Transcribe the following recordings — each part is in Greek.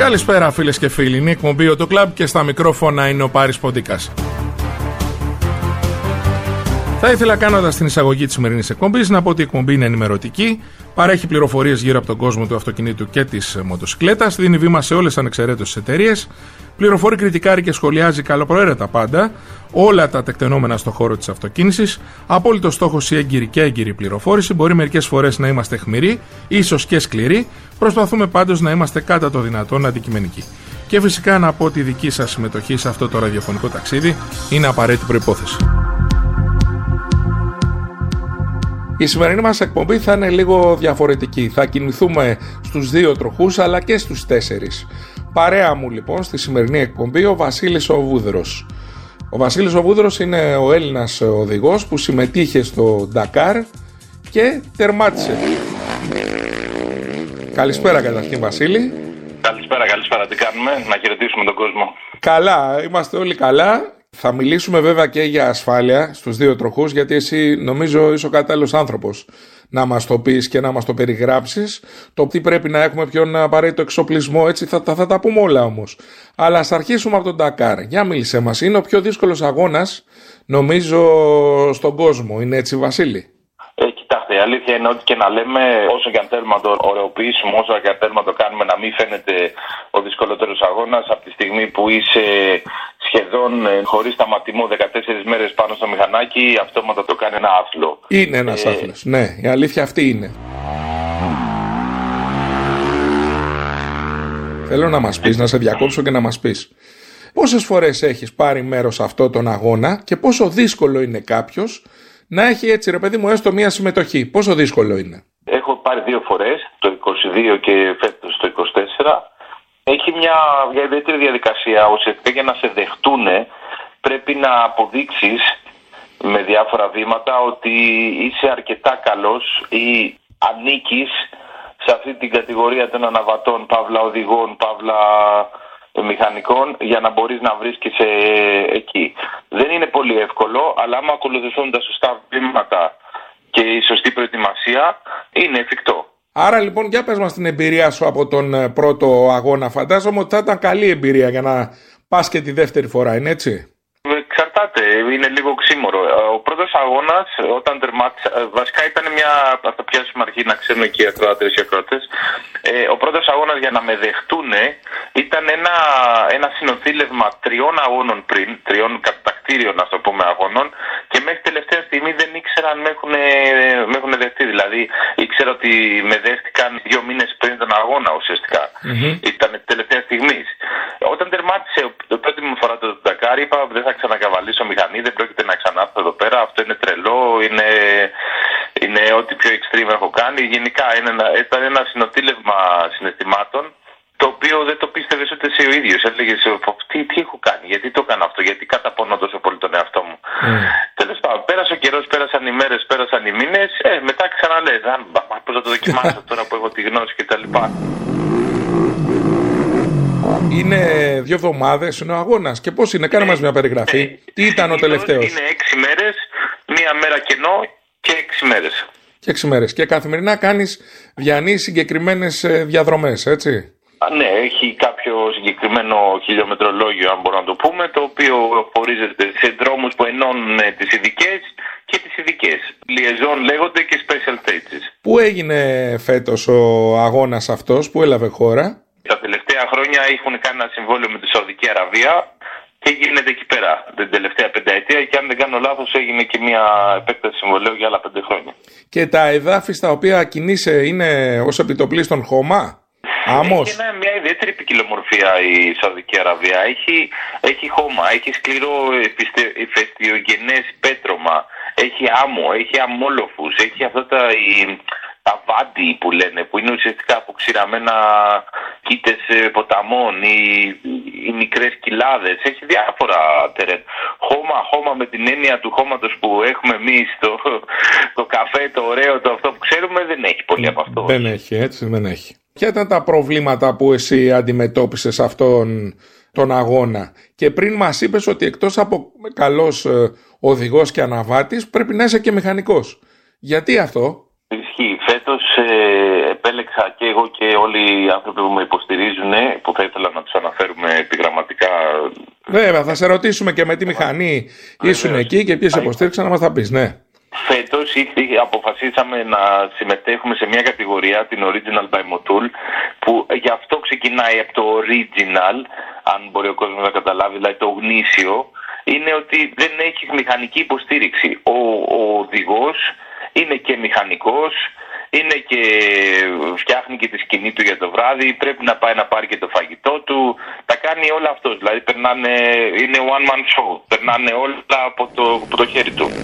Καλησπέρα φίλες και φίλοι, είναι η εκπομπή Auto Club και στα μικρόφωνα είναι ο Πάρης Ποντίκας. Θα ήθελα, κάνοντας την εισαγωγή της σημερινής εκπομπής, να πω ότι η εκπομπή είναι ενημερωτική, παρέχει πληροφορίες γύρω από τον κόσμο του αυτοκινήτου και της μοτοσυκλέτας, δίνει βήμα σε όλες ανεξαιρέτως τις εταιρείες, πληροφορεί, κριτικάρει και σχολιάζει καλοπροαίρετα πάντα όλα τα τεκτενόμενα στον χώρο της αυτοκίνησης. Απόλυτο στόχος η έγκυρη και έγκυρη πληροφόρηση. Μπορεί μερικές φορές να είμαστε αιχμηροί, ίσως και σκληροί. Προσπαθούμε πάντως να είμαστε κατά το δυνατόν αντικειμενικοί. Και φυσικά να πω ότι η δική σας συμμετοχή σε αυτό το ραδιοφωνικό ταξίδι είναι απαραίτητη προϋπόθεση. Η σημερινή μας εκπομπή θα είναι λίγο διαφορετική. Θα κινηθούμε στους 2 τροχούς αλλά και στους 4. Παρέα μου λοιπόν στη σημερινή εκπομπή ο Βασίλης ο Βούδρος. Ο Βασίλης ο Βούδρος είναι ο Έλληνας οδηγός που συμμετείχε στο Ντακάρ και τερμάτισε. Καλησπέρα καταρχήν Βασίλη. Καλησπέρα, τι κάνουμε, να χαιρετήσουμε τον κόσμο. Καλά, είμαστε όλοι καλά. Θα μιλήσουμε βέβαια και για ασφάλεια στους 2 τροχούς, γιατί εσύ νομίζω είσαι ο κατάλληλος άνθρωπος να μας το πεις και να μας το περιγράψεις. Το τι πρέπει να έχουμε, ποιον απαραίτητο εξοπλισμό, έτσι θα τα πούμε όλα όμως. Αλλά ας αρχίσουμε από τον Ντακάρ. Για μίλησέ μας, είναι ο πιο δύσκολος αγώνας νομίζω στον κόσμο, είναι έτσι Βασίλη? Κοιτάξτε, η αλήθεια είναι ότι και να λέμε, όσο και αν θέλουμε να το ωραιοποιήσουμε, όσο και αν θέλουμε να το κάνουμε να μην φαίνεται ο δυσκολότερος αγώνας, από τη στιγμή που είσαι σχεδόν χωρίς σταματημό 14 μέρες πάνω στο μηχανάκι, αυτόματα το κάνει ένα άθλο. Είναι ένας άθλος, ναι, η αλήθεια αυτή είναι. Θέλω να μας πεις, να σε διακόψω και να μας πεις, πόσες φορές έχεις πάρει μέρος σε αυτόν τον αγώνα και πόσο δύσκολο είναι κάποιος να έχει έτσι ρε παιδί μου έστω μία συμμετοχή? Πόσο δύσκολο είναι? Έχω πάρει 2 φορές, το 22 και φέτος το 24. Έχει μια ιδιαίτερη διαδικασία. Ουσιαστικά για να σε δεχτούνε πρέπει να αποδείξεις με διάφορα βήματα ότι είσαι αρκετά καλός ή ανήκεις σε αυτή την κατηγορία των αναβατών, παύλα οδηγών, παύλα μηχανικών, για να μπορείς να βρίσκεσαι εκεί. Δεν είναι πολύ εύκολο, αλλά άμα ακολουθηθούν τα σωστά βήματα και η σωστή προετοιμασία, είναι εφικτό. Άρα λοιπόν, για πες μας την εμπειρία σου από τον πρώτο αγώνα. Φαντάζομαι ότι θα ήταν καλή εμπειρία για να πας και τη δεύτερη φορά, είναι έτσι? Εξαρτάται, είναι λίγο ξύμορο. Ο πρώτος αγώνας, όταν τερμάτισα, βασικά ήταν μια, θα το πιάσουμε αρχή να ξέρουμε και οι ακροατές και οι ακροατές. Ο πρώτος αγώνας για να με δεχτούνε ήταν ένα συνοθήλευμα 3 αγώνων πριν, 3 κατακτήριων ας το πούμε αγώνων, και μέχρι τελευταία στιγμή δεν ήξερα αν με έχουν δεχτεί. Δηλαδή ήξερα ότι με δέχτηκαν 2 μήνες πριν τον αγώνα ουσιαστικά. Ήταν τελευταία στιγμή. Όταν τερμάτισε το πρώτη μου φορά το Ντακάρ, είπα δεν θα ξανακαβαλήσω μηχανή, δεν πρόκειται να ξανάρθω εδώ πέρα, αυτό είναι τρελό, είναι ό,τι πιο extreme έχω κάνει. Γενικά ήταν ένα συνοθήλευμα συναισθημάτων, το οποίο δεν το πίστευες ούτε εσύ ο ίδιος. Έλεγες τι έχω κάνει, γιατί το έκανα αυτό, γιατί καταπονώ τόσο πολύ τον εαυτό μου. Τέλος πάντων, πέρασε ο καιρός, πέρασαν οι μέρες, πέρασαν οι μήνες, μετά ξαναλες πώς θα το δοκιμάσω τώρα που έχω τη γνώση κτλ. Είναι 2 εβδομάδες είναι ο αγώνας. Και πώς είναι, κάνε μας μια περιγραφή. Τι ήταν ο τελευταίος? Είναι 6 μέρες, 1 μέρα κενό και 6 μέρες. Και 6 μέρες. Και καθημερινά διανύεις συγκεκριμένες διαδρομές, έτσι? Ναι, έχει κάποιο συγκεκριμένο χιλιομετρολόγιο, αν μπορούμε να το πούμε, το οποίο χωρίζεται σε δρόμους που ενώνουν τις ειδικές και τις ειδικές. Liaison λέγονται και special stages. Πού έγινε φέτος ο αγώνας αυτός, πού έλαβε χώρα? Τα τελευταία χρόνια έχουν κάνει ένα συμβόλαιο με τη Σαουδική Αραβία και γίνεται εκεί πέρα την τελευταία 5 ετία, και αν δεν κάνω λάθος έγινε και μια επέκταση συμβολαίου για άλλα 5 χρόνια. Και τα εδάφη στα οποία κινείσαι είναι ως επιτοπλίστων χώμα? Άμμος? Έχει μια ιδιαίτερη ποικιλομορφία η Σαουδική Αραβία. Έχει χώμα, έχει σκληρό ηφαιστειογενές πέτρωμα, έχει άμμο, έχει αμόλοφους, έχει αυτά τα βάντι που λένε, που είναι ουσιαστικά αποξηραμένα κοίτες ποταμών ή μικρές κοιλάδες. Έχει διάφορα τερέν. Χώμα με την έννοια του χώματος που έχουμε εμείς, το καφέ, το ωραίο, το αυτό που ξέρουμε, δεν έχει πολύ από αυτό. Δεν έχει, έτσι δεν έχει. Ποια ήταν τα προβλήματα που εσύ αντιμετώπισες αυτόν τον αγώνα? Και πριν μας είπες ότι εκτός από καλός οδηγός και αναβάτης πρέπει να είσαι και μηχανικός. Γιατί αυτό? Ισχύει. Φέτος επέλεξα και εγώ και όλοι οι άνθρωποι που με υποστηρίζουν, που θα ήθελα να τους αναφέρουμε επιγραμματικά. Βέβαια, θα σε ρωτήσουμε και με τι μηχανή ήσουν εκεί και ποιες υποστήριξαν, να μας τα πεις, ναι. Φέτος αποφασίσαμε να συμμετέχουμε σε μια κατηγορία, την Original by Motul, που γι' αυτό ξεκινάει από το Original, αν μπορεί ο κόσμος να καταλάβει, δηλαδή το γνήσιο, είναι ότι δεν έχει μηχανική υποστήριξη. Ο οδηγός είναι και μηχανικός, είναι και φτιάχνει και τη σκηνή του για το βράδυ, πρέπει να πάει να πάρει και το φαγητό του, τα κάνει όλα αυτός, δηλαδή είναι one man show, περνάνε όλα από το χέρι του.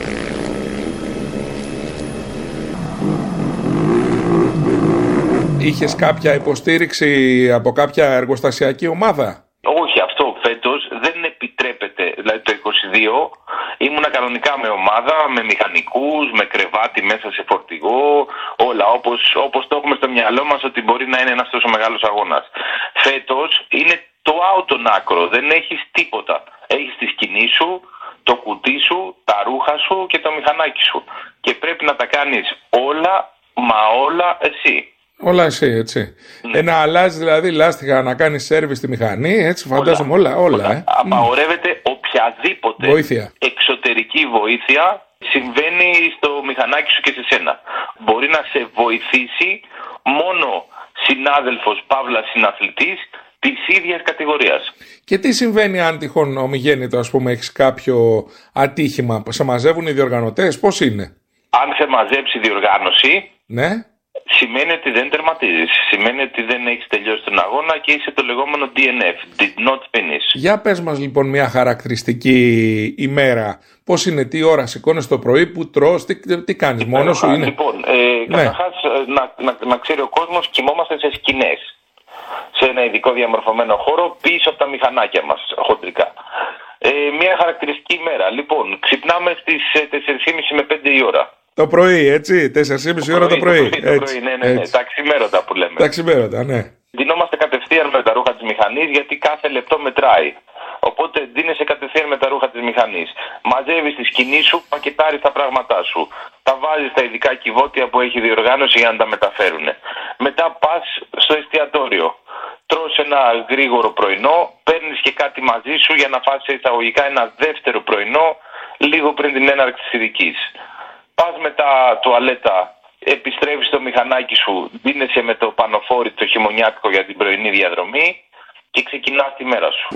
Είχες κάποια υποστήριξη από κάποια εργοστασιακή ομάδα? Όχι, αυτό φέτος δεν επιτρέπεται. Δηλαδή το 22 ήμουνα κανονικά με ομάδα, με μηχανικούς, με κρεβάτι μέσα σε φορτηγό, όλα όπως το έχουμε στο μυαλό μας ότι μπορεί να είναι ένας τόσο μεγάλος αγώνας. Φέτος είναι το out τον άκρο, δεν έχεις τίποτα. Έχεις τη σκηνή σου, το κουτί σου, τα ρούχα σου και το μηχανάκι σου. Και πρέπει να τα κάνεις όλα, μα όλα εσύ. Όλα εσύ, έτσι. Να αλλάζει δηλαδή λάστιχα, να κάνει σέρβις στη μηχανή, έτσι, φαντάζομαι όλα. Απαγορεύεται οποιαδήποτε εξωτερική βοήθεια συμβαίνει στο μηχανάκι σου και σε σένα. Μπορεί να σε βοηθήσει μόνο συνάδελφος παύλα συναθλητής της ίδιας κατηγορίας. Και τι συμβαίνει αν τυχόν ομιγέννητο, ας πούμε, έχεις κάποιο ατύχημα, σε μαζεύουν οι διοργανωτές, πώς είναι? Αν σε μαζέψει η διοργάνωση, ναι, σημαίνει ότι δεν τερματίζεις. Σημαίνει ότι δεν έχεις τελειώσει τον αγώνα και είσαι το λεγόμενο DNF, did not finish. Για πες μας λοιπόν μια χαρακτηριστική ημέρα. Πώς είναι, τι ώρα σηκώνεις το πρωί, που τρως, τι κάνεις, μόνος σου είναι? Λοιπόν, καταρχάς να ξέρει ο κόσμος, κοιμόμαστε σε σκηνές. Σε ένα ειδικό διαμορφωμένο χώρο πίσω από τα μηχανάκια μας, χοντρικά. Μια χαρακτηριστική ημέρα. Λοιπόν, ξυπνάμε στις 4:30 με 5 η ώρα. Το πρωί, έτσι, 4:30 ώρα το πρωί. Ναι, τα ξημέρωτα που λέμε. Τα ξημέρωτα, ναι. Ντυνόμαστε κατευθείαν με τα ρούχα της μηχανής, γιατί κάθε λεπτό μετράει. Οπότε ντύνεσαι κατευθείαν με τα ρούχα της μηχανής. Μαζεύεις τη σκηνή σου, πακετάρεις τα πράγματά σου. Τα βάζεις στα ειδικά κυβότια που έχει διοργάνωση για να τα μεταφέρουν. Μετά πας στο εστιατόριο. Τρως ένα γρήγορο πρωινό, παίρνεις και κάτι μαζί σου για να φας εισαγωγικά ένα δεύτερο πρωινό, λίγο πριν την έναρξη της ειδικής. Πας μετά τουαλέτα, επιστρέφεις στο μηχανάκι σου, δίνεσαι με το πανοφόρι το χειμωνιάτικο για την πρωινή διαδρομή και ξεκινάς τη μέρα σου.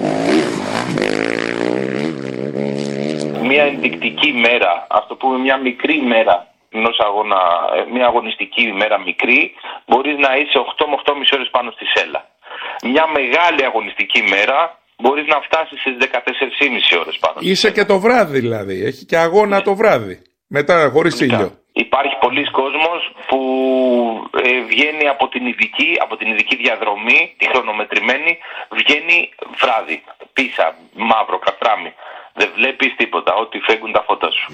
Μια ενδεικτική μέρα, ας το πούμε μια μικρή μέρα ενός αγώνα, μια αγωνιστική ημέρα μικρή, μπορείς να είσαι 8 με 8,5 ώρες πάνω στη σέλα. Μια μεγάλη αγωνιστική μέρα μπορείς να φτάσεις στις 14,5 ώρες πάνω. Είσαι και το βράδυ δηλαδή, έχει και αγώνα το βράδυ, μετά χωρίς ήλιο. Υπάρχει πολλοί κόσμος που βγαίνει από την ειδική διαδρομή, τη χρονομετρημένη, βγαίνει βράδυ, πίσα, μαύρο, κατράμι. Δεν βλέπεις τίποτα, ό,τι φέγγουν τα φώτα σου.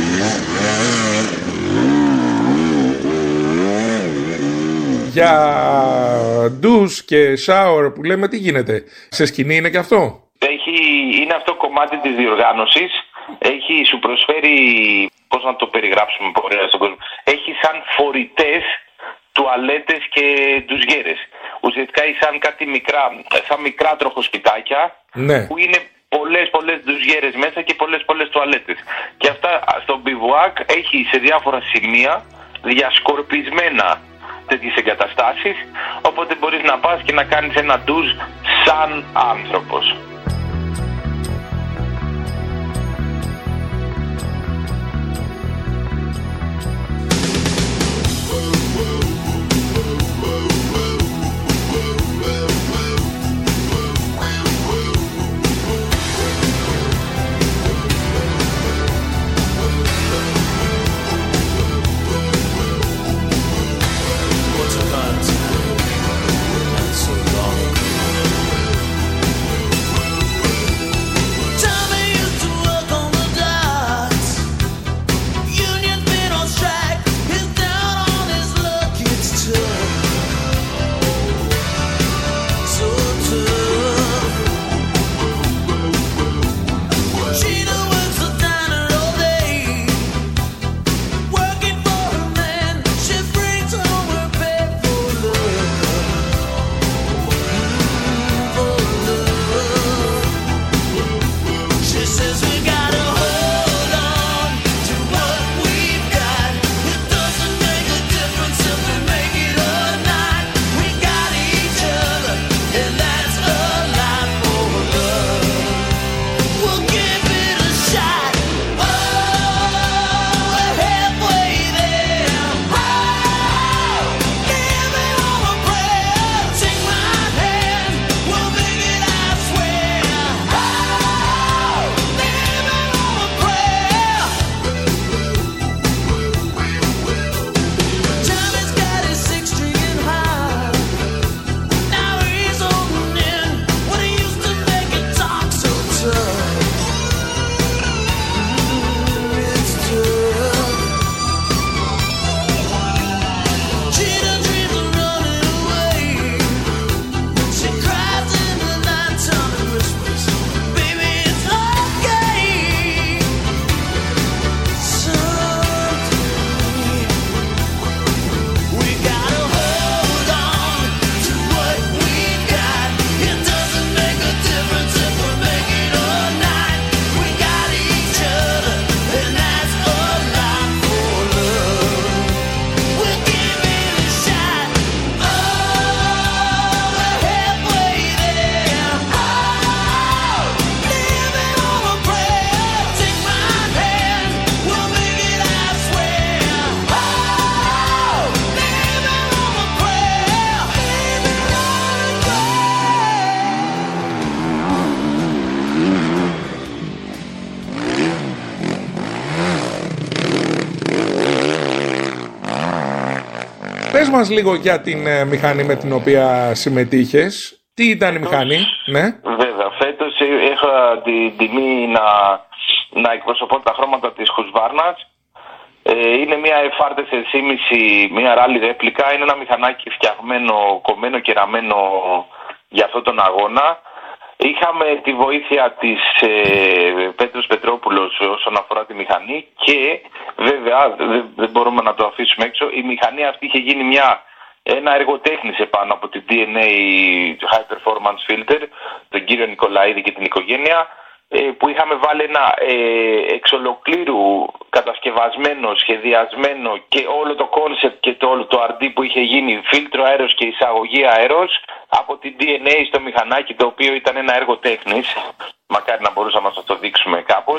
Για ντους και σάουρ που λέμε, τι γίνεται? Σε σκηνή είναι και αυτό? Είναι αυτό κομμάτι της διοργάνωσης. Σου προσφέρει, πώς να το περιγράψουμε ωραία στον κόσμο, έχει σαν φορητές τουαλέτες και ντουζιέρες. Ουσιαστικά σαν κάτι σαν μικρά τροχοσπιτάκια, ναι, που είναι πολλές ντουζιέρες μέσα και πολλές τουαλέτες. Και αυτά στο μπιβουάκ έχει σε διάφορα σημεία διασκορπισμένα τέτοιες εγκαταστάσεις, οπότε μπορείς να πας και να κάνεις ένα ντουζ σαν άνθρωπος. μας λίγο για την μηχανή με την οποία συμμετείχες. Τι ήταν η μηχανή, ναι? Βέβαια, φέτος είχα την τιμή να εκπροσωπώ τα χρώματα της Husqvarna. Είναι μια FR4.5, μια rally ρέπλικα. Είναι ένα μηχανάκι φτιαγμένο, κομμένο και ραμμένο για αυτόν τον αγώνα. Είχαμε τη βοήθεια της Πέτρος Πετρόπουλος όσον αφορά τη μηχανή και βέβαια δεν μπορούμε να το αφήσουμε έξω. Η μηχανή αυτή είχε γίνει ένα έργο τέχνης επάνω από την DNA High Performance Filter, τον κύριο Νικολαίδη και την οικογένεια, που είχαμε βάλει ένα εξ ολοκλήρου κατασκευασμένο, σχεδιασμένο και όλο το κόνσεπτ και όλο το RD που είχε γίνει, φίλτρο αέρος και εισαγωγή αέρος από την DNA στο μηχανάκι, το οποίο ήταν ένα έργο τέχνης. Μακάρι να μπορούσαμε να σας το δείξουμε κάπως.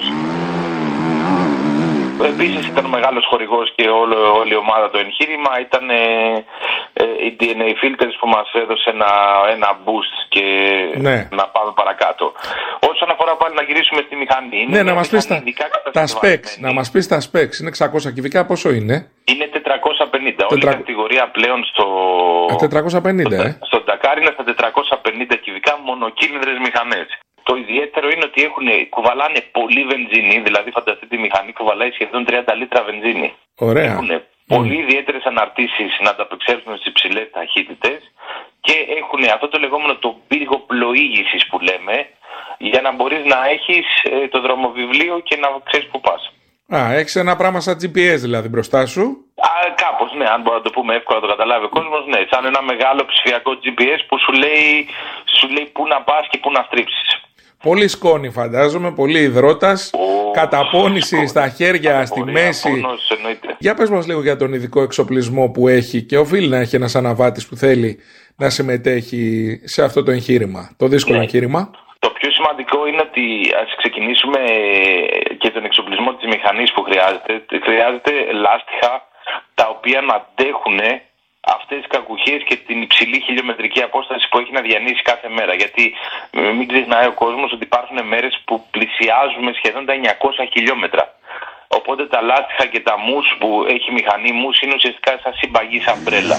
Επίσης ήταν μεγάλος χορηγός και όλη η ομάδα το εγχείρημα. Ήταν η DNA Filters που μας έδωσε ένα boost και να πάμε παρακάτω. Όσον αφορά πάλι να γυρίσουμε στη μηχανή. Ναι, να μας πεις τα specs. Να μας πεις τα specs. Είναι 600 κυβικά, πόσο είναι? Είναι 450. Όλη η κατηγορία πλέον στο 450, στο Dakar είναι στα 450 κυβικά μονοκύλινδρες μηχανές. Το ιδιαίτερο είναι ότι κουβαλάνε πολύ βενζίνη, δηλαδή φανταστείτε, η μηχανή κουβαλάει σχεδόν 30 λίτρα βενζίνη. Ωραία. Έχουν πολύ ιδιαίτερες αναρτήσεις να ανταπεξέλθουν στις υψηλές ταχύτητες και έχουν αυτό το λεγόμενο το πύργο πλοήγησης που λέμε, για να μπορείς να έχεις το δρομοβιβλίο και να ξέρεις που πας. Έχεις ένα πράγμα σαν GPS δηλαδή μπροστά σου. Κάπως, ναι, αν μπορούμε να το πούμε εύκολα να το καταλάβει ο κόσμος, ναι, σαν ένα μεγάλο ψηφιακό GPS που σου λέει πού να πας και πού να στρίψεις. Πολύ σκόνη φαντάζομαι, πολύ υδρότας, καταπώνηση στα χέρια, στη μέση. Για πες μας λίγο για τον ειδικό εξοπλισμό που έχει και οφείλει να έχει ένας αναβάτης που θέλει να συμμετέχει σε αυτό το εγχείρημα, το δύσκολο εγχείρημα. Το πιο σημαντικό είναι ότι ας ξεκινήσουμε και τον εξοπλισμό της μηχανής που χρειάζεται. Χρειάζεται λάστιχα τα οποία να αντέχουν αυτές τις κακουχίες και την υψηλή χιλιομετρική απόσταση που έχει να διανύσει κάθε μέρα. Γιατί μην ξεχνάει ο κόσμος ότι υπάρχουν μέρες που πλησιάζουμε σχεδόν τα 900 χιλιόμετρα. Οπότε τα λάστιχα και τα μους που έχει η μηχανή μους είναι ουσιαστικά σαν συμπαγή αμπρέλα.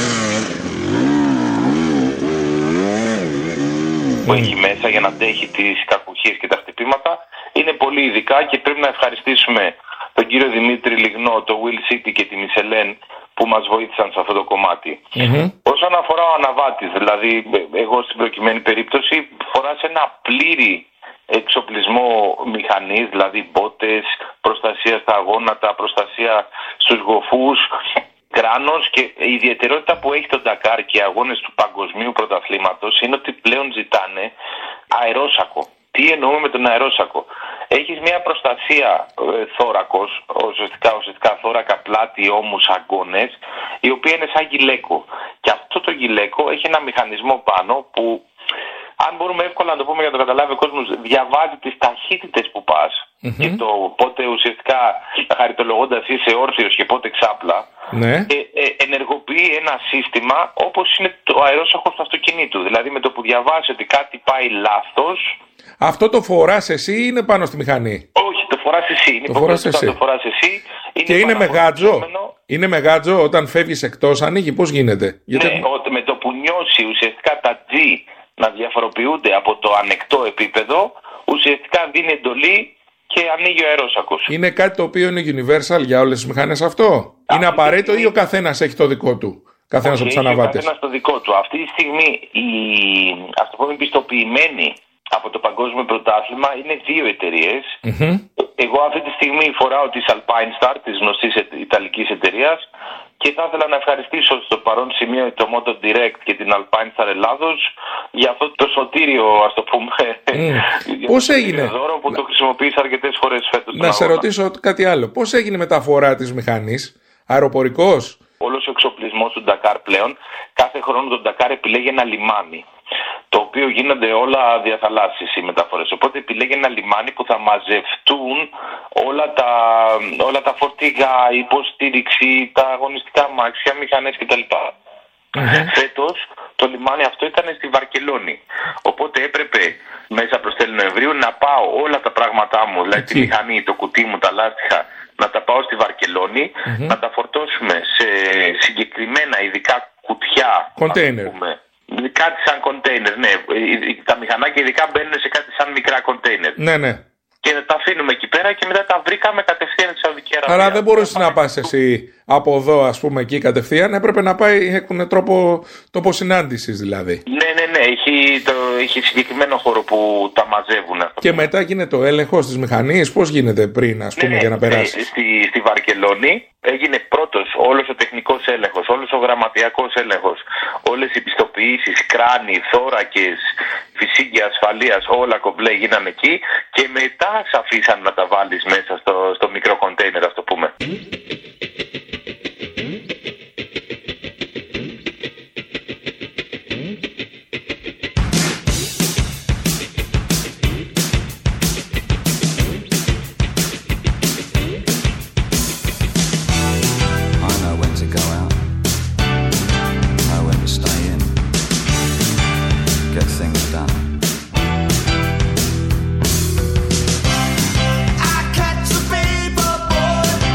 Που έχει μέσα για να αντέχει τις κακουχίες και τα χτυπήματα. Είναι πολύ ειδικά και πρέπει να ευχαριστήσουμε τον κύριο Δημήτρη Λιγνό, το Will City και τη Michelin που μας βοήθησαν σε αυτό το κομμάτι. Όσον αφορά ο αναβάτης, δηλαδή εγώ στην προκειμένη περίπτωση φοράς ένα πλήρη εξοπλισμό μηχανής, δηλαδή μπότες, προστασία στα γόνατα, προστασία στους γοφούς, κράνος, και η ιδιαιτερότητα που έχει το Dakar και οι αγώνες του παγκοσμίου πρωταθλήματος είναι ότι πλέον ζητάνε αερόσακο. Τι εννοούμε με τον αερόσακο? Έχεις μια προστασία θώρακος, ουσιαστικά θώρακα, πλάτη, ώμους, αγκώνες, η οποία είναι σαν γυλαίκο. Και αυτό το γυλαίκο έχει ένα μηχανισμό πάνω που, αν μπορούμε εύκολα να το πούμε για να το καταλάβει ο κόσμος, διαβάζει τις ταχύτητες που πας και το πότε ουσιαστικά χαριτολογώντας είσαι όρθιος και πότε ξάπλα. Ναι. Και ενεργοποιεί ένα σύστημα όπως είναι το αερόσακο του αυτοκινήτου. Δηλαδή με το που διαβάζει ότι κάτι πάει λάθος. Αυτό το φοράς εσύ ή είναι πάνω στη μηχανή? Όχι, το φοράς εσύ. Το φοράς εσύ. Και είναι με γάτζο. Είναι με γάτζο όταν φεύγεις εκτός, ανοίγει, πώς γίνεται? Ναι, Γιατί... με το που νιώσει ουσιαστικά τα G να διαφοροποιούνται από το ανεκτό επίπεδο, ουσιαστικά δίνει εντολή και ανοίγει ο αερόσακος. Είναι κάτι το οποίο είναι universal για όλες τις μηχανές αυτό? Είναι απαραίτητο ή ο καθένας έχει το δικό του? Καθένας από τους αναβάτες. Ο καθένας το δικό του. Αυτή τη στιγμή ας το πούμε πιστοποιημένη από το Παγκόσμιο Πρωτάθλημα είναι 2 εταιρείες. Εγώ αυτή τη στιγμή φοράω της Alpine Star, της γνωστής ιταλικής εταιρείας, και θα ήθελα να ευχαριστήσω στο παρόν σημείο το Moto Direct και την Alpine Star Ελλάδος για αυτό το σωτήριο, ας το πούμε, πώς έγινε δώρο που το χρησιμοποίησα αρκετές φορές φέτος. Να σε ρωτήσω κάτι άλλο. Πώς έγινε η μεταφορά της μηχανής? Αεροπορικός? Όλος ο εξοπλισμός του Dakar πλέον, κάθε χρόνο το Dakar επιλέγει ένα λιμάνι, το οποίο γίνονται όλα διαθαλάσσιες οι μεταφορές. Οπότε επιλέγει ένα λιμάνι που θα μαζευτούν όλα τα φορτηγά, η υποστήριξη, τα αγωνιστικά μάξια, μηχανές κτλ. Φέτος το λιμάνι αυτό ήταν στη Βαρκελόνη. Οπότε έπρεπε μέσα προς τέλη Νοεμβρίου να πάω όλα τα πράγματά μου, δηλαδή τη μηχανή, το κουτί μου, τα λάστιχα να τα πάω στη Βαρκελόνη, να τα φορτώσουμε σε συγκεκριμένα ειδικά κουτιά. Κοντέινερ. Κάτι σαν κοντέινερ, ναι. Τα μηχανάκια ειδικά μπαίνουν σε κάτι σαν μικρά κοντέινερ. Ναι, ναι. Και τα αφήνουμε εκεί πέρα και μετά τα βρήκαμε κατευθείαν στη Σαουδική Αραβία. Άρα δεν μπορούσε να πας εσύ από εδώ, ας πούμε, εκεί κατευθείαν. Έπρεπε να πάει, έχουν τρόπο συνάντησης δηλαδή. Ναι. Έχει συγκεκριμένο χώρο που τα μαζεύουν. Και μετά γίνεται ο έλεγχος της μηχανής. Πώς γίνεται πριν, ας πούμε, για να περάσει. Στη Βαρκελόνη έγινε πρώτος όλος ο τεχνικός έλεγχος, όλος ο γραμματιακός έλεγχος, όλες οι πιστοποιήσεις, κράνη, θώρακες, φυσίγγια ασφαλείας, όλα κομπλέ γίνανε εκεί και μετά σε αφήσαν να τα βάλεις μέσα στο μικρό κοντέινερ, ας το πούμε. I catch a paper boy.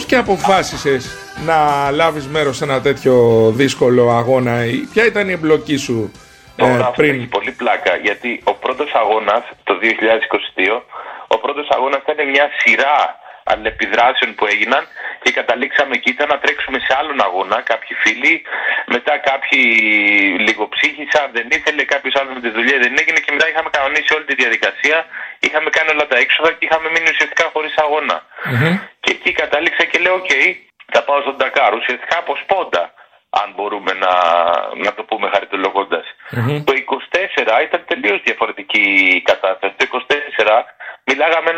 και αποφάσισες να λάβεις μέρος σε ένα τέτοιο δύσκολο αγώνα? Ποια ήταν η εμπλοκή σου πριν? Έχει πολύ πλάκα, γιατί ο πρώτος αγώνας το 2022, ο πρώτος αγώνας ήταν μια σειρά αλληλεπιδράσεων που έγιναν και καταλήξαμε εκεί, ήταν να τρέξουμε σε άλλον αγώνα, κάποιοι φίλοι, μετά κάποιοι λιγοψύχησαν, δεν ήθελε, κάποιος άλλος με τη δουλειά δεν έγινε και μετά είχαμε κανονίσει όλη τη διαδικασία, είχαμε κάνει όλα τα έξοδα και είχαμε μείνει ουσιαστικά χωρίς αγώνα. Και εκεί κατάληξα και λέω, οκ, θα πάω στον Ντακάρ, ουσιαστικά από σπόντα, αν μπορούμε να το πούμε χαριτολογώντας. Το 24 ήταν τελείως διαφορετική η κατάσταση. Το 24 μιλάγαμε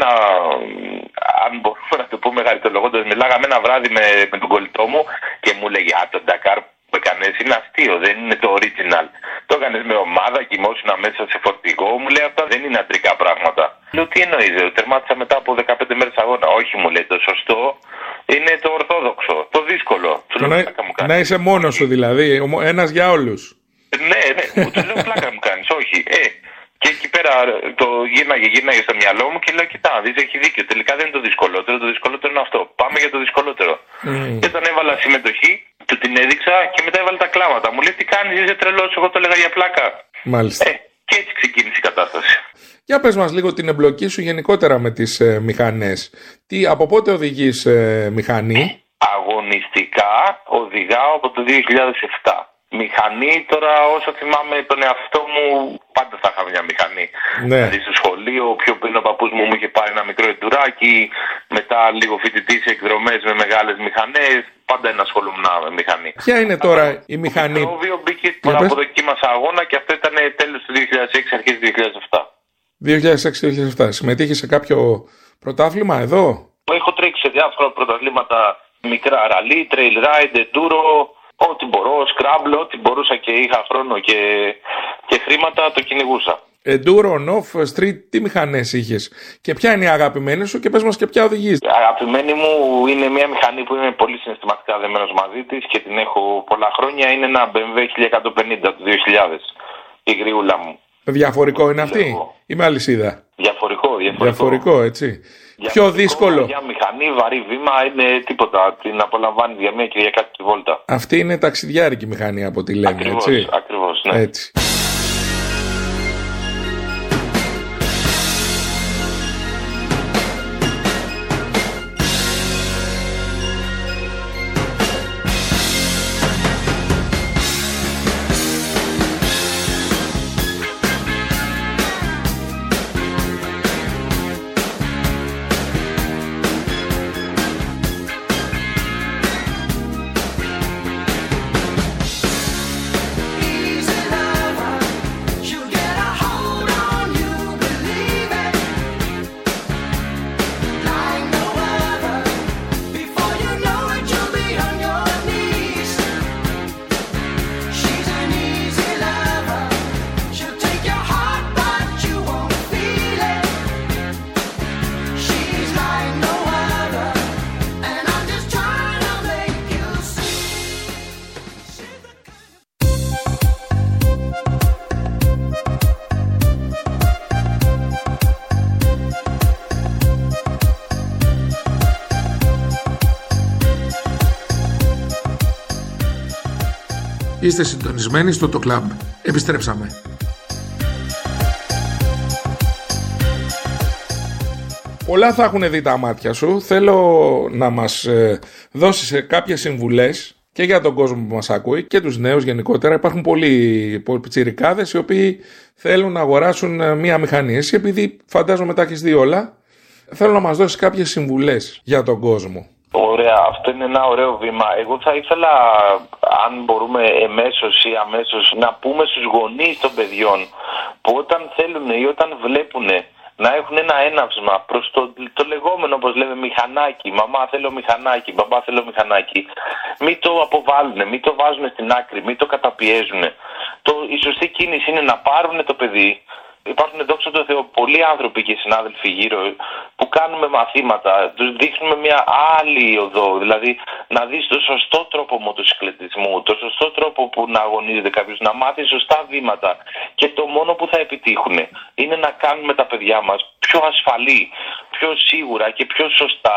αν μπορούμε να το πούμε χαριτολογώντας, μιλάγαμε ένα βράδυ με τον κολλητό μου και μου λέγε το Ντακάρ που έκανες είναι αστείο, δεν είναι το original. Το έκανες με ομάδα, κοιμόσουνα μέσα σε φορτηγό. Μου λέει αυτά δεν είναι αντρικά πράγματα. Λέω τι εννοείς, τερμάτισα μετά από 15 μέρες αγώνα. Όχι, μου λέει, το σωστό είναι το ορθόδοξο, το δύσκολο. Να είσαι μόνος σου δηλαδή, ένας για όλους. Ναι, του λέω πλάκα μου κάνεις, όχι. Και εκεί πέρα το γύρναγε στο μυαλό μου και λέω: κοιτά, δεις, έχει δίκιο. Τελικά δεν είναι το δυσκολότερο. Το δυσκολότερο είναι αυτό. Πάμε για το δυσκολότερο. Και όταν έβαλα συμμετοχή, του την έδειξα και μετά έβαλα τα κλάματα. Μου λέει: τι κάνεις, είσαι τρελός. Εγώ το έλεγα για πλάκα. Μάλιστα. Και έτσι ξεκίνησε η κατάσταση. Για πες μας λίγο την εμπλοκή σου γενικότερα με τις μηχανές. Από πότε οδηγείς μηχανή? Αγωνιστικά οδηγάω από το 2007. Μηχανή τώρα, όσο θυμάμαι τον εαυτό μου, πάντα θα είχα μια μηχανή. Ναι. Δηλαδή στο σχολείο, πιο πριν ο παππούς μου είχε πάρει ένα μικρό εντουράκι, μετά λίγο φοιτητής σε εκδρομές με μεγάλες μηχανές, πάντα ενασχολούμουν με μηχανή. Ποια είναι τώρα η μηχανή? Το Μικρόβιο μπήκε στην αποδοκίμασα αγώνα και αυτό ήταν τέλος του 2006, αρχές του 2007. 2006-2007. Συμμετείχε σε κάποιο πρωτάθλημα εδώ? Έχω τρέξει σε διάφορα πρωταθλήματα, μικρά ραλί, trail ride, enduro. Ό,τι μπορώ, scramble, ό,τι μπορούσα και είχα χρόνο και χρήματα, το κυνηγούσα. Enduro, off, street, τι μηχανές είχες και ποια είναι η αγαπημένη σου και πες μας και ποια οδηγείς? Η αγαπημένη μου είναι μια μηχανή που είμαι πολύ συναισθηματικά δεμένος μαζί της και την έχω πολλά χρόνια. Είναι ένα BMW 1150 του 2000, η γριούλα μου. Διαφορικό είναι αυτή ή με αλυσίδα? Διαφορικό, έτσι. Πιο δύσκολο. Για μηχανή, βαρύ βήμα, είναι τίποτα. Την απολαμβάνει για μια Κυριακάτικη βόλτα. Αυτή είναι ταξιδιάρικη μηχανή από ό,τι λένε, έτσι. Ακριβώς, ναι. Έτσι. Είστε συντονισμένοι στο Το Κλαμπ. Επιστρέψαμε. Πολλά θα έχουν δει τα μάτια σου. Θέλω να μας δώσεις κάποιες συμβουλές και για τον κόσμο που μας ακούει και τους νέους γενικότερα. Υπάρχουν πολλοί πιτσιρικάδες οι οποίοι θέλουν να αγοράσουν μία μηχανή. Εσύ, επειδή φαντάζομαι τα έχεις δει όλα, θέλω να μας δώσεις κάποιες συμβουλές για τον κόσμο. Ωραία, αυτό είναι ένα ωραίο βήμα. Εγώ θα ήθελα, αν μπορούμε εμέσως ή αμέσως, να πούμε στους γονείς των παιδιών που όταν θέλουν ή όταν βλέπουν να έχουν ένα έναυσμα προς το λεγόμενο, όπως λέμε, μηχανάκι. Μαμά θέλω μηχανάκι, μπαμπά θέλω μηχανάκι. Μην το αποβάλουν, μην το βάζουν στην άκρη, μην το καταπιέζουν. Η σωστή κίνηση είναι να πάρουν το παιδί. Υπάρχουν, δόξα τω Θεώ, πολλοί άνθρωποι και συνάδελφοι γύρω που κάνουμε μαθήματα, τους δείχνουμε μια άλλη οδό, δηλαδή να δεις το σωστό τρόπο μοτοσυκλετισμού, το σωστό τρόπο που να αγωνίζεται κάποιος, να μάθει σωστά βήματα και το μόνο που θα επιτύχουν είναι να κάνουμε τα παιδιά μας πιο ασφαλή, πιο σίγουρα και πιο σωστά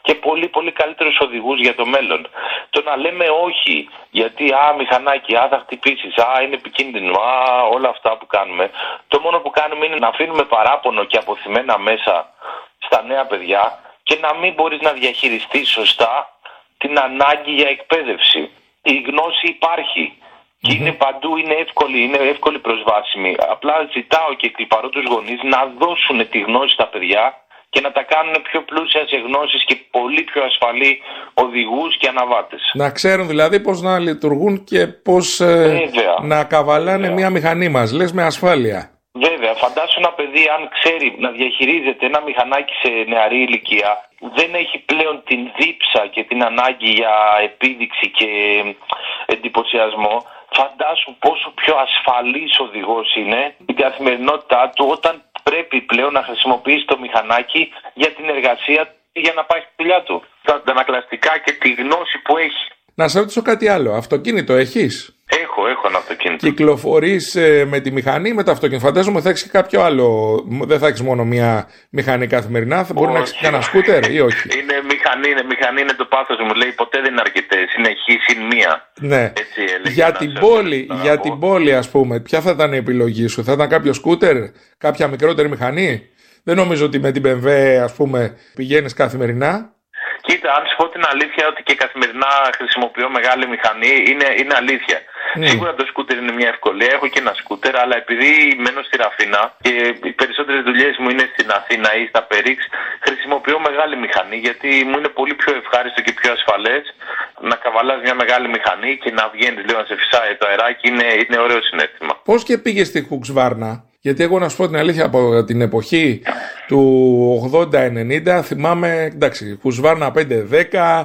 και πολύ πολύ καλύτερους οδηγούς για το μέλλον. Το να λέμε όχι, γιατί μηχανάκι, θα χτυπήσεις, είναι επικίνδυνο, όλα αυτά που κάνουμε. Το μόνο που κάνουμε είναι να αφήνουμε παράπονο και αποθυμένα μέσα στα νέα παιδιά και να μην μπορείς να διαχειριστείς σωστά την ανάγκη για εκπαίδευση. Η γνώση υπάρχει. Και είναι παντού, είναι εύκολη προσβάσιμη. Απλά ζητάω και κλιπαρώ τους γονείς να δώσουν τη γνώση στα παιδιά και να τα κάνουν πιο πλούσια σε γνώσεις και πολύ πιο ασφαλή οδηγούς και αναβάτες. Να ξέρουν δηλαδή πώς να λειτουργούν και πώς να καβαλάνε μια μηχανή μας, λες, με ασφάλεια. Βέβαια, φαντάσου ένα παιδί αν ξέρει να διαχειρίζεται ένα μηχανάκι σε νεαρή ηλικία, δεν έχει πλέον την δίψα και την ανάγκη για επίδειξη και εντυπωσιασμό. Φαντάσου πόσο πιο ασφαλής οδηγός είναι την καθημερινότητά του όταν πρέπει πλέον να χρησιμοποιήσει το μηχανάκι για την εργασία για να πάει στη δουλειά του. Τα αντανακλαστικά και τη γνώση που έχει. Να σε ρωτήσω κάτι άλλο. Αυτοκίνητο έχεις? Έχω ένα αυτοκίνητο. Κυκλοφορείς με τη μηχανή ή με το αυτοκίνητο? Φαντάζομαι θα έχεις και κάποιο άλλο. Δεν θα έχεις μόνο μια μηχανή καθημερινά. Θα μπορεί να έχεις και ένα σκούτερ ή όχι? Είναι μηχανή, είναι το πάθος μου. Λέει ποτέ δεν είναι αρκετές. Είναι χ συν μία. Ναι. Έτσι, για την πόλη, ας πούμε, ποια θα ήταν η επιλογή σου? Θα ήταν κάποιο σκούτερ, κάποια μικρότερη μηχανή? Δεν νομίζω ότι με την BMW, ας πούμε, πηγαίνεις καθημερινά. Κοίτα, αν σου πω την αλήθεια ότι και καθημερινά χρησιμοποιώ μεγάλη μηχανή, είναι αλήθεια. Σίγουρα το σκούτερ είναι μια ευκολία, έχω και ένα σκούτερ, αλλά επειδή μένω στη Ραφίνα και οι περισσότερες δουλειές μου είναι στην Αθήνα ή στα Περίξ, χρησιμοποιώ μεγάλη μηχανή γιατί μου είναι πολύ πιο ευχάριστο και πιο ασφαλές να καβαλάς μια μεγάλη μηχανή και να βγαίνεις λίγο να σε φυσάει το αεράκι, είναι ωραίο συναίσθημα. Πώς και πήγες στη Husqvarna? Γιατί εγώ να σου πω την αλήθεια, από την εποχή του 80-90 θυμάμαι, εντάξει, Husqvarna 510,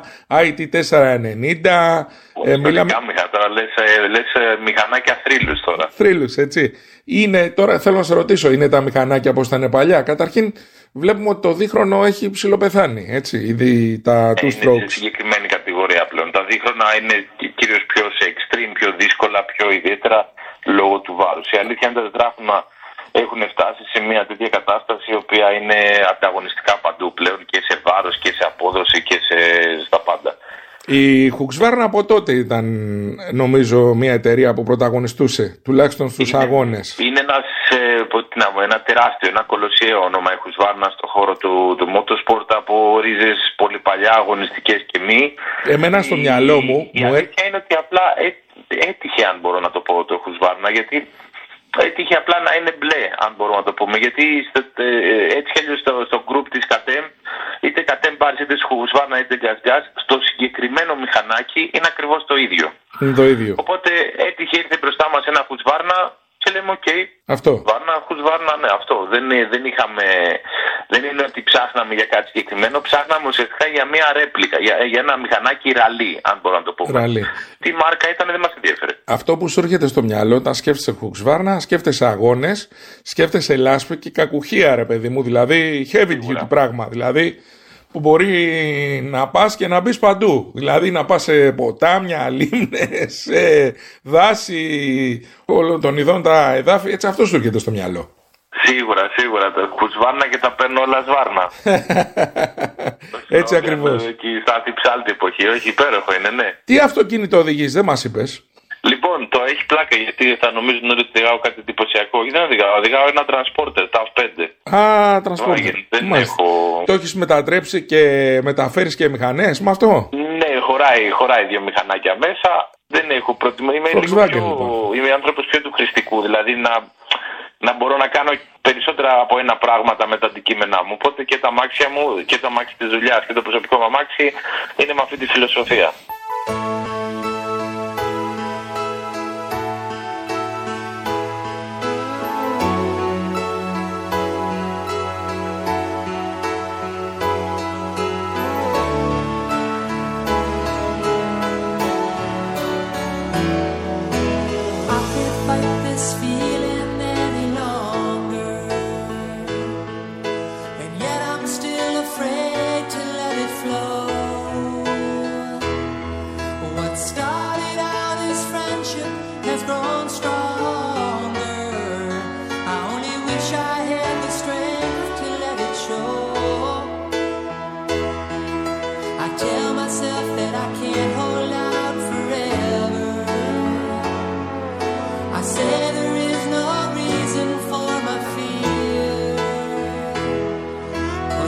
IT490. Τώρα λες μηχανάκια θρύλους τώρα. Θρύλους, έτσι. Τώρα θέλω να σε ρωτήσω, είναι τα μηχανάκια όπως ήταν παλιά? Καταρχήν βλέπουμε ότι το δίχρονο έχει ψιλοπεθάνει, έτσι, ήδη τα two strokes. Είναι σε συγκεκριμένη κατηγορία πλέον. Τα δίχρονα είναι κυρίως πιο σε extreme, πιο δύσκολα, πιο ιδιαίτερα λόγω του βάρους. Η αλήθεια είναι τα τετράχρονα έχουν φτάσει σε μια τέτοια κατάσταση η οποία είναι ανταγωνιστικά παντού πλέον και σε βάρος και σε απόδοση και στα πάντα. Η Husqvarna από τότε ήταν, νομίζω, μια εταιρεία που πρωταγωνιστούσε, τουλάχιστον στους αγώνες. Είναι ένα τεράστιο, ένα κολοσιαίο όνομα η Husqvarna στον χώρο του motorsport από ρίζες πολύ παλιά, αγωνιστικές και μη. Εμένα στο μυαλό μου... Η αλήθεια είναι ότι απλά έτυχε, αν μπορώ να το πω, το Husqvarna, γιατί έτυχε απλά να είναι μπλε, αν μπορούμε να το πούμε. Γιατί έτσι κι αλλιώς στο group της KTM, είτε KTM Bars, είτε Husqvarna, είτε GasGas, στο συγκεκριμένο μηχανάκι είναι ακριβώς το ίδιο. Είναι το ίδιο. Οπότε έτυχε, ήρθε μπροστά μας ένα Husqvarna και λέμε οκ. Αυτό. Husqvarna, ναι, αυτό. Δεν είναι ότι ψάχναμε για κάτι συγκεκριμένο, ψάχναμε ουσιαστικά για μια ρέπλικα, για ένα μηχανάκι ραλί, αν μπορώ να το πούμε. Ραλί. Τι μάρκα ήταν δεν μας ενδιαφέρε. Αυτό που σου έρχεται στο μυαλό όταν σκέφτεσαι Husqvarna, σκέφτεσαι αγώνες, σκέφτεσαι λάσπη και κακουχία, ρε παιδί μου, δηλαδή heavy duty πράγμα, δηλαδή που μπορεί να πας και να μπεις παντού. Δηλαδή να πας σε ποτάμια, λίμνες, σε δάση, όλων των ειδών τα εδάφη. Έτσι αυτό σου έρχεται στο μυαλό. Σίγουρα. Τα Husqvarna και τα παίρνω όλα σβάρνα. Έτσι ακριβώς. Και στα ψάλτη εποχή, όχι, υπέροχο είναι, ναι. Τι αυτοκίνητο οδηγείς, δεν μας είπες? Λοιπόν, το έχει πλάκα γιατί θα νομίζουν ότι οδηγάω κάτι εντυπωσιακό. Δεν οδηγάω ένα transporter, TAF 5. Transporter. Δεν έχω... Το έχεις μετατρέψει και μεταφέρεις και μηχανές με αυτό? Ναι, χωράει δύο μηχανάκια μέσα. Δεν έχω προτιμήσει. Είμαι άνθρωπος πιο του χρηστικού, δηλαδή να μπορώ να κάνω περισσότερα από ένα πράγματα με τα αντικείμενά μου. Οπότε και τα αμάξια μου και το αμάξι της δουλειάς και το προσωπικό μου αμάξι είναι με αυτή τη φιλοσοφία.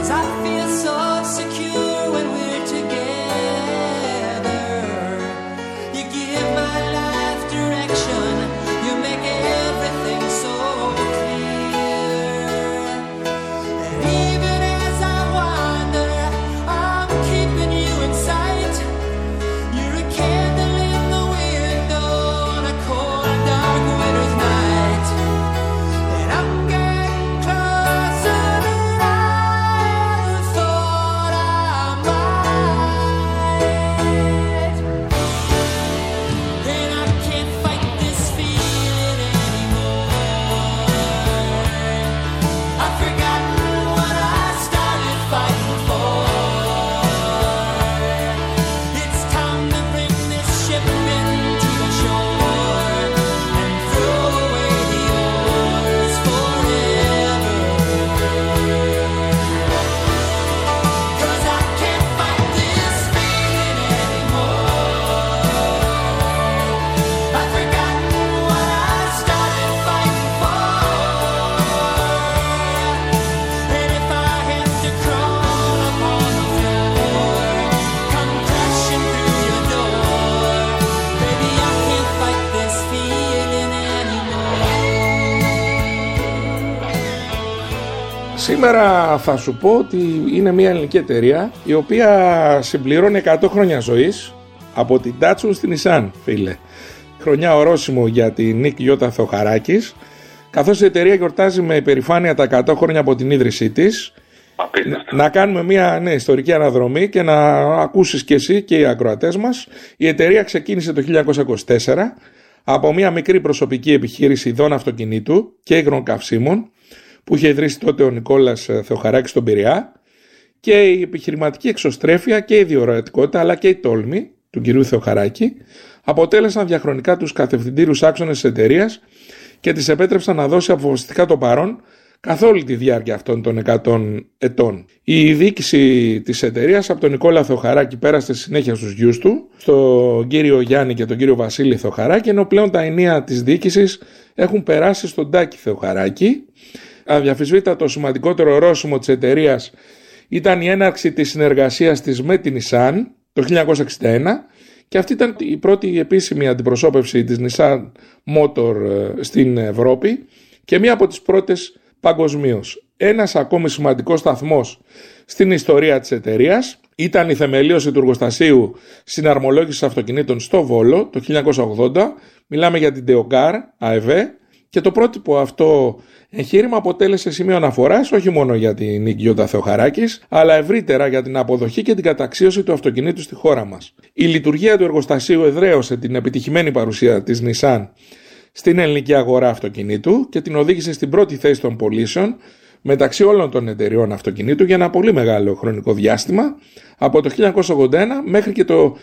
Σήμερα θα σου πω ότι είναι μια ελληνική εταιρεία η οποία συμπληρώνει 100 χρόνια ζωής από την Datsun στην Nissan, φίλε. Χρονιά ορόσημο για την Νίκ Γιώτα Θεοχαράκης, καθώς η εταιρεία γιορτάζει με υπερηφάνεια τα 100 χρόνια από την ίδρυσή της. Να κάνουμε μια ιστορική αναδρομή και να ακούσεις και εσύ και οι ακροατές μας. Η εταιρεία ξεκίνησε το 1924 από μια μικρή προσωπική επιχείρηση ειδών αυτοκινήτου και υγρών καυσίμων που είχε ιδρύσει τότε ο Νικόλας Θεοχαράκης στον Πειραιά, και η επιχειρηματική εξωστρέφεια και η διορατικότητα αλλά και η τόλμη του κυρίου Θεοχαράκη αποτέλεσαν διαχρονικά τους κατευθυντήρους άξονες της εταιρείας και της επέτρεψαν να δώσει αποφασιστικά το παρόν καθ' όλη τη διάρκεια αυτών των 100 ετών. Η διοίκηση της εταιρείας από τον Νικόλα Θεοχαράκη πέρασε στη συνέχεια στους γιους του, στον κύριο Γιάννη και τον κύριο Βασίλη Θεοχαράκη, ενώ πλέον τα ενία της διοίκησης έχουν περάσει στον Τάκη Θεοχαράκη. Αδιαφυσβήτητα το σημαντικότερο ορόσημο της εταιρείας ήταν η έναρξη της συνεργασίας της με την Nissan το 1961, και αυτή ήταν η πρώτη επίσημη αντιπροσώπευση της Nissan Motor στην Ευρώπη και μία από τις πρώτες παγκοσμίως. Ένας ακόμη σημαντικός σταθμός στην ιστορία της εταιρείας ήταν η θεμελίωση του εργοστασίου συναρμολόγησης αυτοκινήτων στο Βόλο το 1980, μιλάμε για την Deogar AEV, και το πρότυπο αυτό εγχείρημα αποτέλεσε σημείο αναφοράς όχι μόνο για την Νίκ Γιώτα Θεοχαράκης, αλλά ευρύτερα για την αποδοχή και την καταξίωση του αυτοκινήτου στη χώρα μας. Η λειτουργία του εργοστασίου εδραίωσε την επιτυχημένη παρουσία της Nissan στην ελληνική αγορά αυτοκινήτου και την οδήγησε στην πρώτη θέση των πωλήσεων μεταξύ όλων των εταιριών αυτοκινήτου για ένα πολύ μεγάλο χρονικό διάστημα, από το 1981 μέχρι και το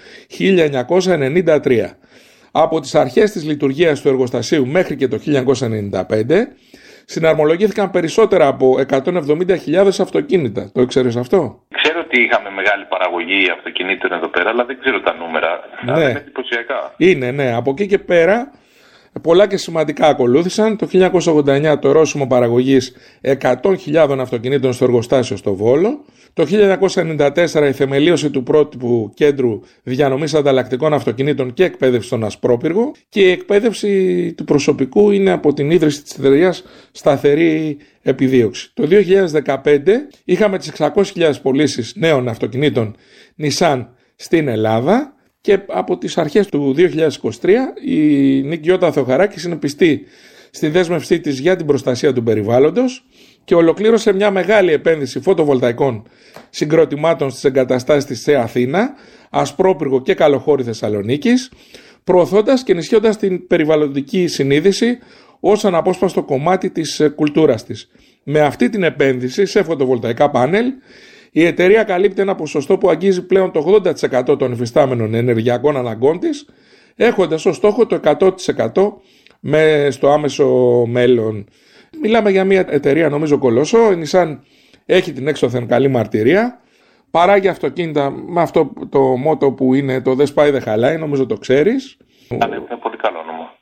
1993. Από τις αρχές της λειτουργίας του εργοστασίου μέχρι και το 1995 συναρμολογήθηκαν περισσότερα από 170.000 αυτοκίνητα. Το ήξερες αυτό? Ξέρω ότι είχαμε μεγάλη παραγωγή αυτοκινήτων εδώ πέρα, αλλά δεν ξέρω τα νούμερα. Ναι. Είναι εντυπωσιακά. Είναι, ναι. Από εκεί και πέρα πολλά και σημαντικά ακολούθησαν. Το 1989 το ορόσημο παραγωγής 100.000 αυτοκινήτων στο εργοστάσιο στο Βόλο. Το 1994 η θεμελίωση του πρότυπου κέντρου διανομής ανταλλακτικών αυτοκινήτων και εκπαίδευση στον Ασπρόπυργο, και η εκπαίδευση του προσωπικού είναι από την ίδρυση της εταιρείας σταθερή επιδίωξη. Το 2015 είχαμε τις 600.000 πωλήσεις νέων αυτοκινήτων Nissan στην Ελλάδα, και από τις αρχές του 2023 η Νίκ Γιώτα Θεοχαράκης είναι πιστή στη δέσμευσή της για την προστασία του περιβάλλοντος και ολοκλήρωσε μια μεγάλη επένδυση φωτοβολταϊκών συγκροτημάτων στις εγκαταστάσεις της σε Αθήνα, Ασπρόπυργο και Καλοχώρη Θεσσαλονίκης, προωθώντας και ενισχύοντας την περιβαλλοντική συνείδηση ως αναπόσπαστο κομμάτι της κουλτούρας της. Με αυτή την επένδυση σε φωτοβολταϊκά πάνελ, η εταιρεία καλύπτει ένα ποσοστό που αγγίζει πλέον το 80% των υφιστάμενων ενεργειακών αναγκών της, έχοντας ως στόχο το 100% στο άμεσο μέλλον. Μιλάμε για μια εταιρεία νομίζω κολοσσό. Η Nissan έχει την έξωθεν καλή μαρτυρία, παράγει αυτοκίνητα με αυτό το μότο που είναι το «Δεν σπάει, δεν χαλάει», νομίζω το ξέρεις. Είναι πολύ καλό όνομα.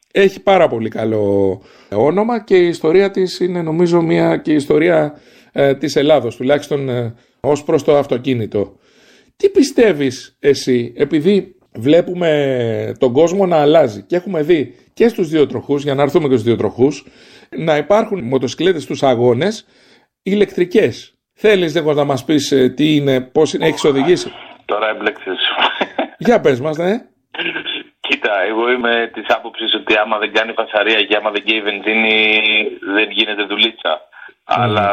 Έχει πάρα πολύ καλό όνομα και η ιστορία της είναι νομίζω μια και η ιστορία της Ελλάδος, τουλάχιστον ως προς το αυτοκίνητο. Τι πιστεύεις εσύ, επειδή βλέπουμε τον κόσμο να αλλάζει και έχουμε δει και στους δύο τροχούς, για να έρθουμε και στους δύο τροχούς, να υπάρχουν μοτοσυκλέτες στους αγώνες ηλεκτρικές. Θέλεις λίγο να μας πεις τι είναι, πώς είναι, έχεις οδηγήσει? Τώρα έμπλεξες. Για πες μας, ναι. Κοίτα, εγώ είμαι της άποψης ότι άμα δεν κάνει φασαρία και άμα δεν καίει βενζίνη δεν γίνεται δουλίτσα. Αλλά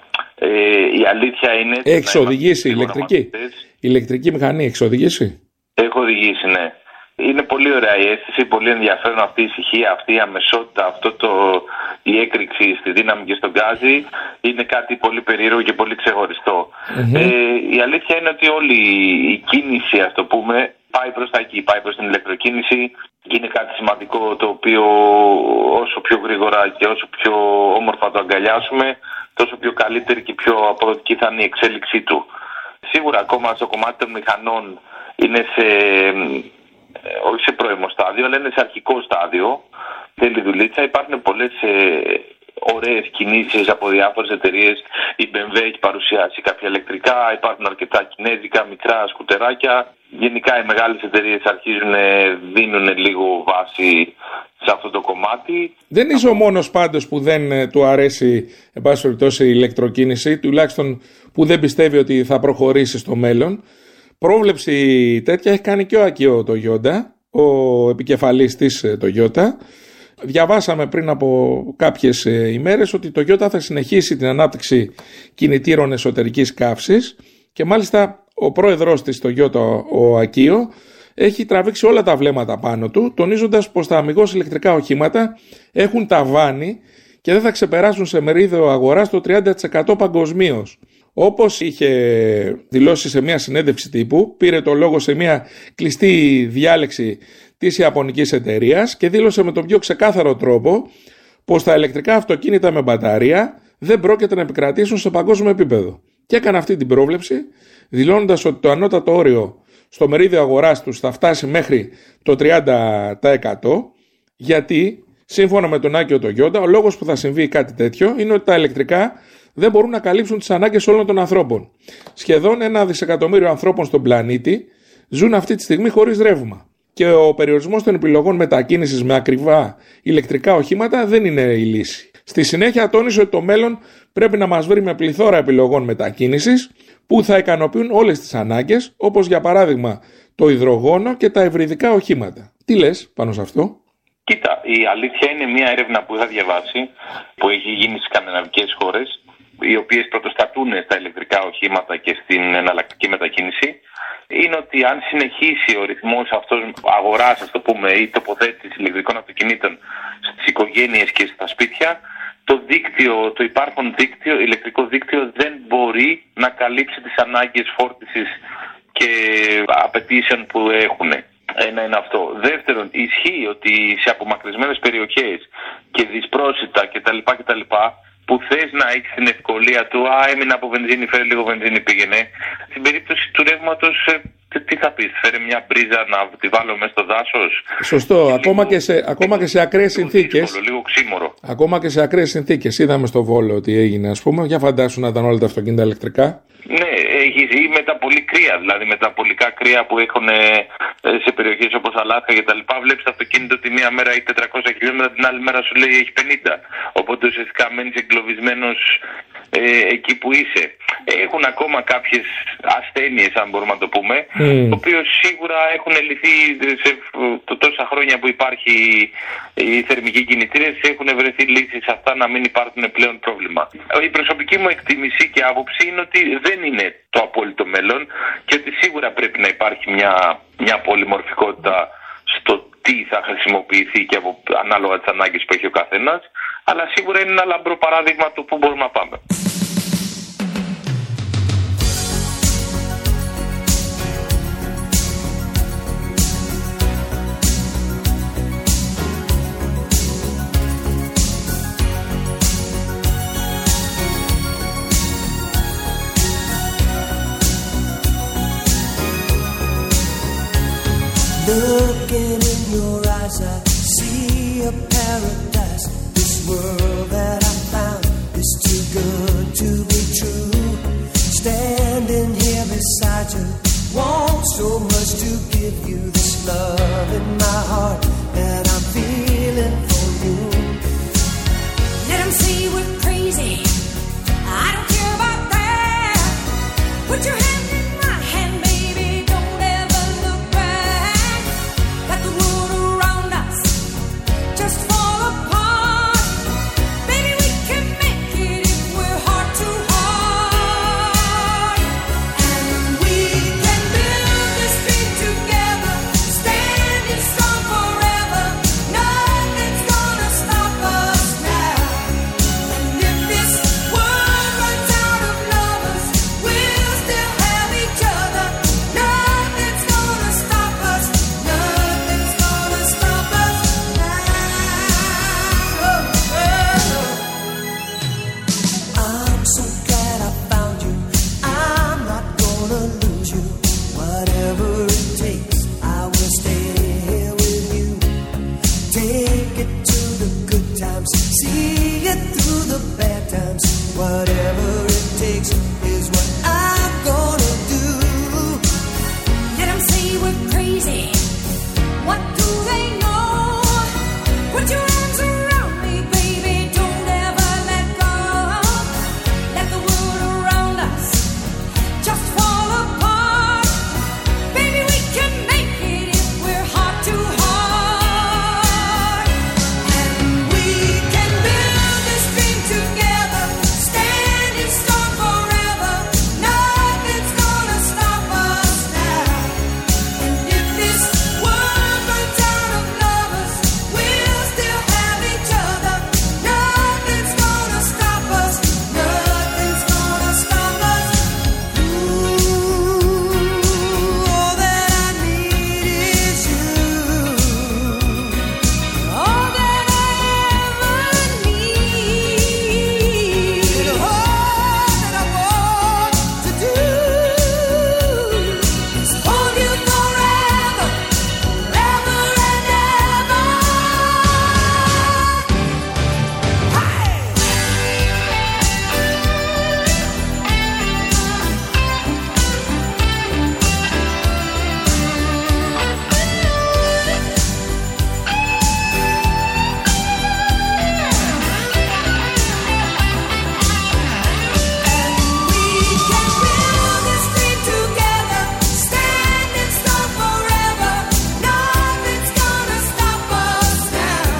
η αλήθεια είναι... Έχεις οδηγήσει ηλεκτρική? Ηλεκτρική μηχανή έχεις οδηγήσει? Έχω οδηγήσει, ναι. Είναι πολύ ωραία η αίσθηση, πολύ ενδιαφέρον αυτή η ησυχία, αυτή η αμεσότητα, η έκρηξη στη δύναμη και στον γκάζι. Είναι κάτι πολύ περίεργο και πολύ ξεχωριστό. Η αλήθεια είναι ότι όλη η κίνηση, ας το πούμε, πάει προς τα εκεί, πάει προς την ηλεκτροκίνηση και είναι κάτι σημαντικό το οποίο όσο πιο γρήγορα και όσο πιο όμορφα το αγκαλιάσουμε, τόσο πιο καλύτερη και πιο αποδοτική θα είναι η εξέλιξή του. Σίγουρα ακόμα στο κομμάτι των μηχανών είναι όχι σε πρώιμο στάδιο, αλλά είναι σε αρχικό στάδιο. Θέλει δουλίτσα. Υπάρχουν πολλές ωραίες κινήσεις από διάφορες εταιρείες. Η BMW έχει παρουσιάσει κάποια ηλεκτρικά, υπάρχουν αρκετά κινέζικα, μικρά σκουτεράκια. Γενικά οι μεγάλες εταιρείες αρχίζουν, δίνουν λίγο βάση σε αυτό το κομμάτι. Δεν είσαι ο μόνος πάντως που δεν του αρέσει, εν πάση περιπτώσει, η ηλεκτροκίνηση, τουλάχιστον που δεν πιστεύει ότι θα προχωρήσει στο μέλλον. Πρόβλεψη τέτοια έχει κάνει και ο Ακείο Toyota, ο επικεφαλής της Toyota. Διαβάσαμε πριν από κάποιες ημέρες ότι το Toyota θα συνεχίσει την ανάπτυξη κινητήρων εσωτερικής καύσης και μάλιστα ο πρόεδρος της Toyota, ο Ακείο, έχει τραβήξει όλα τα βλέμματα πάνω του, τονίζοντας πως τα αμιγώς ηλεκτρικά οχήματα έχουν ταβάνι και δεν θα ξεπεράσουν σε μερίδιο αγοράς το 30% παγκοσμίως. Όπως είχε δηλώσει σε μια συνέντευξη τύπου, πήρε το λόγο σε μια κλειστή διάλεξη της ιαπωνικής εταιρείας και δήλωσε με τον πιο ξεκάθαρο τρόπο πως τα ηλεκτρικά αυτοκίνητα με μπαταρία δεν πρόκειται να επικρατήσουν σε παγκόσμιο επίπεδο. Και έκανε αυτή την πρόβλεψη, δηλώνοντας ότι το ανώτατο όριο στο μερίδιο αγοράς τους θα φτάσει μέχρι το 30%, γιατί, σύμφωνα με τον Ακείο Toyota, ο λόγος που θα συμβεί κάτι τέτοιο είναι ότι τα ηλεκτρικά δεν μπορούν να καλύψουν τις ανάγκες όλων των ανθρώπων. Σχεδόν 1 δισεκατομμύριο ανθρώπων στον πλανήτη ζουν αυτή τη στιγμή χωρίς ρεύμα. Και ο περιορισμός των επιλογών μετακίνησης με ακριβά ηλεκτρικά οχήματα δεν είναι η λύση. Στη συνέχεια τόνισε ότι το μέλλον πρέπει να μας βρει με πληθώρα επιλογών μετακίνησης που θα ικανοποιούν όλες τις ανάγκες, όπως για παράδειγμα το υδρογόνο και τα υβριδικά οχήματα. Τι λες πάνω σε αυτό? Κοίτα, η αλήθεια είναι μια έρευνα που είχα διαβάσει, που έχει γίνει στις σκανδιναβικές χώρες, οι οποίες πρωτοστατούν στα ηλεκτρικά οχήματα και στην εναλλακτική μετακίνηση, είναι ότι αν συνεχίσει ο ρυθμός αυτός αγοράς, ας το πούμε, ή τοποθέτησης ηλεκτρικών αυτοκινήτων στις οικογένειες και στα σπίτια, το υπάρχον δίκτυο, ηλεκτρικό δίκτυο δεν μπορεί να καλύψει τις ανάγκες φόρτισης και απαιτήσεων που έχουν. Ένα είναι αυτό. Δεύτερον, ισχύει ότι σε απομακρυσμένες περιοχές και δυσπρόσιτα κτλ. Που θες να έχεις την ευκολία του, έμεινα από βενζίνη, φέρε λίγο βενζίνη, πήγαινε. Στην περίπτωση του ρεύματος, τι θα πεις, φέρε μια μπρίζα να τη βάλω μέσα στο δάσος? Σωστό, ακόμα και σε ακραίες συνθήκες. Λίγο ξύμορο. Ακόμα και σε ακραίες συνθήκες. Είδαμε στο Βόλο τι έγινε, ας πούμε. Για φαντάσου να ήταν όλα τα αυτοκίνητα ηλεκτρικά. Ναι, ή με τα πολύ κρύα, δηλαδή με τα πολικά κρύα που έχουν σε περιοχές όπως Αλάσκα και τα λοιπά. Βλέπεις το αυτοκίνητο τη μία μέρα έχει 400 χιλιόμετρα, την άλλη μέρα σου λέει έχει 50. Οπότε ουσιαστικά μένεις εγκλωβισμένος εκεί που είσαι. Έχουν ακόμα κάποιες ασθένειες, αν μπορούμε να το πούμε, το οποίο σίγουρα έχουν λυθεί σε τόσα χρόνια που υπάρχει οι θερμικοί κινητήρες, έχουν βρεθεί λύσεις αυτά να μην υπάρχουν πλέον πρόβλημα. Η προσωπική μου εκτίμηση και άποψη είναι ότι δεν είναι το απόλυτο μέλλον και ότι σίγουρα πρέπει να υπάρχει μια πολυμορφικότητα στο τι θα χρησιμοποιηθεί και ανάλογα τις ανάγκες που έχει ο καθένας, αλλά σίγουρα είναι ένα λαμπρό παράδειγμα του πού μπορούμε να πάμε. Looking in your eyes, I see a paradise. This world that I found is too good to be true. Standing here beside you, want so much to give you this love in my heart that I'm feeling for you. Let them say we're crazy, I don't care about that. Put your hand in my hand, baby, don't ever look back. Let the world around us just fall apart. Baby, we can make it if we're heart to heart. And we can build this dream together, standing strong forever. Nothing's gonna stop us now. And if this world runs out of lovers, we'll still have each other. Nothing's gonna stop us. Nothing's gonna stop us now. I'm so glad I found you. I'm not gonna lose you. Whatever it takes, I will stay here with you. Take it to the good times, see it through the bad times. Whatever it takes is what I'm gonna do. Let them say we're crazy. What do they know? Put your arms around me, baby. Don't ever let go. Let the world around us just fall apart. Baby, we can make it if we're heart to heart. And we can build this dream together, standing strong forever. Nothing's gonna stop us now. And if this world runs out of lovers, we'll still have each other. Nothing's gonna stop us. Nothing's gonna stop us. Ooh, all that I need is you. All that I ever need. And all that I want to do is hold you forever, forever and ever. We can build this dream together, standing strong forever. Nothing's gonna stop us now.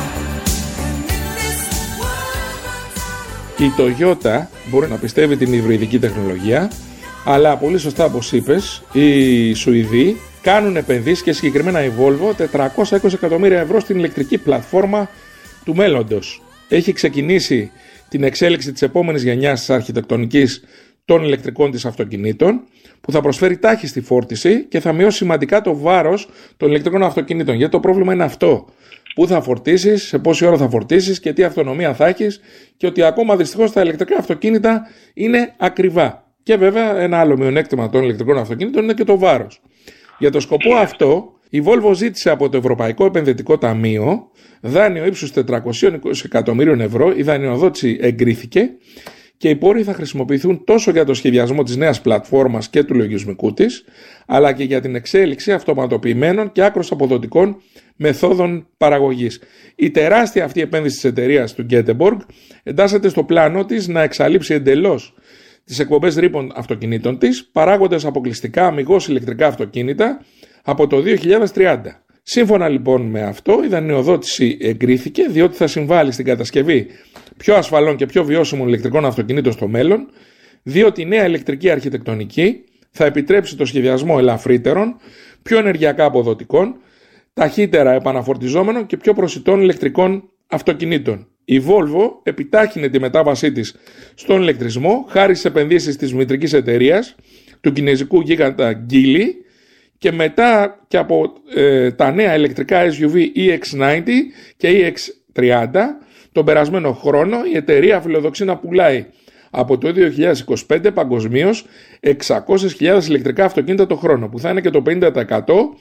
And if this world runs out of Η Toyota μπορεί να πιστεύει την υβριδική τεχνολογία, αλλά πολύ σωστά όπως είπες, οι Σουηδοί κάνουν επενδύσεις και συγκεκριμένα η Volvo 420 εκατομμύρια ευρώ στην ηλεκτρική πλατφόρμα του μέλλοντος. Έχει ξεκινήσει την εξέλιξη της επόμενης γενιάς της αρχιτεκτονικής των ηλεκτρικών της αυτοκινήτων, που θα προσφέρει τάχιστη φόρτιση και θα μειώσει σημαντικά το βάρος των ηλεκτρικών αυτοκινήτων. Γιατί το πρόβλημα είναι αυτό. Πού θα φορτίσεις, σε πόση ώρα θα φορτίσεις και τι αυτονομία θα έχεις, και ότι ακόμα δυστυχώς τα ηλεκτρικά αυτοκίνητα είναι ακριβά. Και βέβαια ένα άλλο μειονέκτημα των ηλεκτρικών αυτοκινήτων είναι και το βάρος. Για το σκοπό αυτό, η Volvo ζήτησε από το Ευρωπαϊκό Επενδυτικό Ταμείο δάνειο ύψους 420 εκατομμύριων ευρώ. Η δανειοδότηση εγκρίθηκε και οι πόροι θα χρησιμοποιηθούν τόσο για το σχεδιασμό της νέας πλατφόρμας και του λογισμικού της, αλλά και για την εξέλιξη αυτοματοποιημένων και άκρως αποδοτικών μεθόδων παραγωγής. Η τεράστια αυτή επένδυση της εταιρείας του Göteborg εντάσσεται στο πλάνο της να εξαλείψει εντελώς τις εκπομπές ρήπων αυτοκινήτων της, παράγοντας αποκλειστικά αμιγώς ηλεκτρικά αυτοκίνητα από το 2030. Σύμφωνα λοιπόν με αυτό, η δανειοδότηση εγκρίθηκε, διότι θα συμβάλλει στην κατασκευή πιο ασφαλών και πιο βιώσιμων ηλεκτρικών αυτοκινήτων στο μέλλον, διότι η νέα ηλεκτρική αρχιτεκτονική θα επιτρέψει το σχεδιασμό ελαφρύτερων, πιο ενεργειακά αποδοτικών, ταχύτερα επαναφορτιζόμενων και πιο προσιτών ηλεκτρικών αυτοκινήτων. Η Volvo επιτάχυνε τη μετάβασή της στον ηλεκτρισμό χάρη στις επενδύσεις της μητρικής εταιρείας του κινέζικου γίγαντα Geely, και μετά και από τα νέα ηλεκτρικά SUV EX90 και EX30 τον περασμένο χρόνο, η εταιρεία φιλοδοξεί να πουλάει από το 2025 παγκοσμίως 600.000 ηλεκτρικά αυτοκίνητα το χρόνο, που θα είναι και το 50%